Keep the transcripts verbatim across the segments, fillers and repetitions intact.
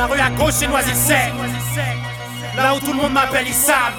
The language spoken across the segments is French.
La rue à gauche c'est Noisy-le-Sec. Là où tout le monde m'appelle Issam.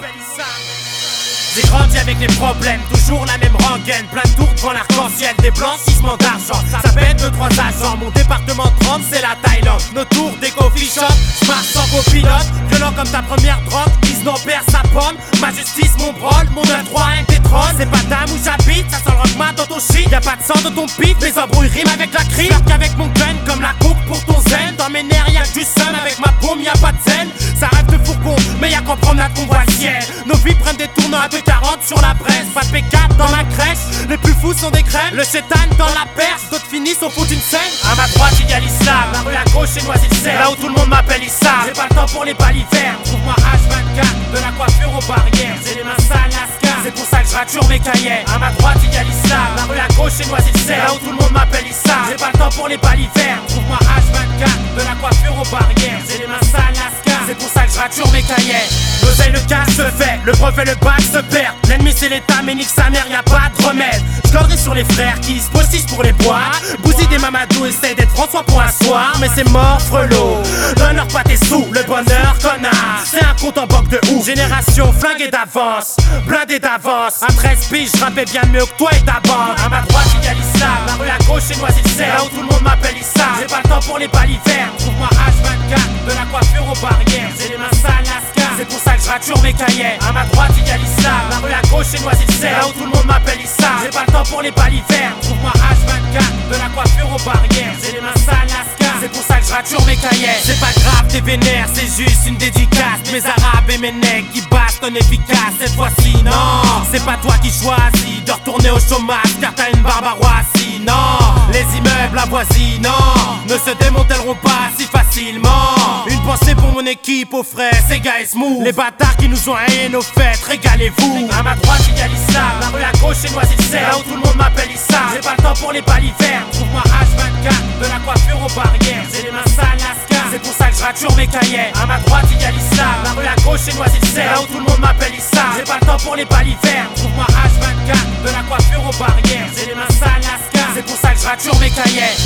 J'ai grandi avec les problèmes, toujours la même rengaine. Plein de tours devant l'arc-en-ciel, des blancissements d'argent. Ça pète deux, trois agents, mon département trente c'est la Thaïlande. Nos tours des coffee shops, j'marche sans copilote. Violent comme ta première drogue, Is non perd sa pomme. Ma justice, mon brol, mon neuf trois, un pétrole. C'est pas dame où j'habite, ça sent le rockman dans ton shit. Y'a pas de sang dans ton pif, mes embrouilles riment avec la crie. J'marque avec mon gun comme la coupe pour ton zen. Dans mes nerfs y'a que du seum, avec ma paume y'a pas de zen. Ça rêve de fourgon, mais y'a qu'en promenade qu'on voit le ciel. Nos vies prennent des tournants à deux quarante sur la presse. Pas de P quatre dans la crèche, les plus fous sont des crèmes. Le chétan dans la perche, d'autres finissent au fond d'une scène. À ma droite il y a l'islam, la rue à gauche c'est Noisy-le-Sec. Là où tout le monde m'appelle Issam. J'ai pas le temps pour les balivernes, trouve-moi H vingt-quatre. De la coiffure aux barrières, j'ai les mains sales Lascar. C'est pour ça que je rature mes cahiers. À ma droite il y a l'islam, la rue à gauche c'est Noisy-le-Sec. Là où tout le monde m'appelle Issam. J'ai pas le temps pour les balivernes, trouve-moi H vingt-quatre. De la coiffure aux barrières, j'ai les mains sales Lascar. C'est pour ça que je rature mes cahiers. L'oseille le cash se fait, le brevet le bac se perd. L'ennemi c'est l'état mais nique sa mère, y'a pas de remède. J'collerai sur les frères qui se postichent pour les boire. Bousy des Mamadou essaye d'être François pour un soir. Mais c'est mort frelot, donne-leur pas tes sous. Le bonheur connard, c'est un compte en banque de ouf. Génération flinguée d'avance, blindée d'avance. À treize piges, j'rappais bien mieux que toi et ta bande. À ma droite il y a l'islam, la rue à gauche c'est Noisy-le-Sec. Là où tout le monde m'appelle Issam. J'ai pas le temps pour les balivernes, trouve-moi H vingt-quatre. De la coiffure aux barrières, j'ai les mains sales Lascar. C'est pour ça que je rature mes cahiers. À ma droite il y a l'islam, la rue à gauche c'est Noisy-le-Sec. Là où tout le monde m'appelle Issam. J'ai pas le temps pour les balivernes, trouve-moi H vingt-quatre. De la coiffure aux barrières, j'ai les mains sales Lascar. C'est pour ça que je rature mes cahiers. C'est pas grave t'es vénère, c'est juste une dédicace. Mes arabes et mes nègres qui bastonnent efficace. Cette fois-ci non, c'est pas toi qui choisis de retourner au chômage car t'as une barbe à Roissy. Non, les immeubles avoisinants ne se démantelleront pas si facilement. Une pensée pour mon équipe aux frais, ces gars et smooth. Les bâtards qui nous ont haïs nos fêtes, régalez-vous. À ma droite il y a l'islam, la rue à gauche c'est Noisy-le-Sec. Là où tout le monde m'appelle Issam. J'ai pas le temps pour les balivernes, trouve-moi H vingt-quatre. De la coiffure aux barrières, j'ai les mains sales Lascar. C'est pour ça que je rature mes cahiers. À ma droite il y a l'islam, la rue à gauche c'est Noisy-le-Sec. Là où tout le monde m'appelle Issam. J'ai pas le temps pour les balivernes, trouve-moi H vingt-quatre. De la coiffure aux barrières, j'ai les mains sales Lascar. C'est pour ça que je rature mes cahiers.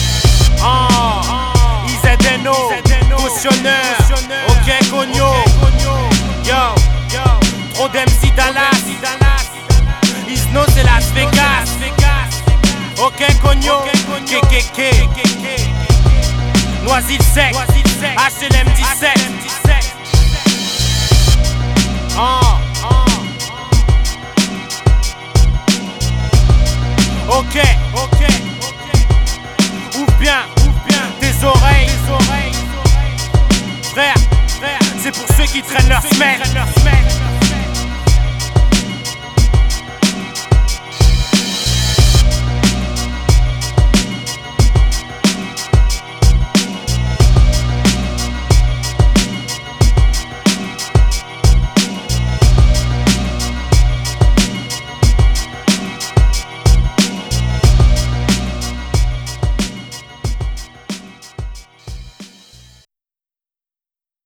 Oh, I Z N O, cautionneur, ok cogno. Yo, trop d'M C Dallas. Isno c'est Las Vegas. Ok cogno, K K K. Noisy-le-Sec, H L M dix-sept. Oh, ok, ok. Ouvre bien, ouvre bien tes oreilles, tes oreilles. Frère, frère, c'est pour ceux qui traînent leur semaine.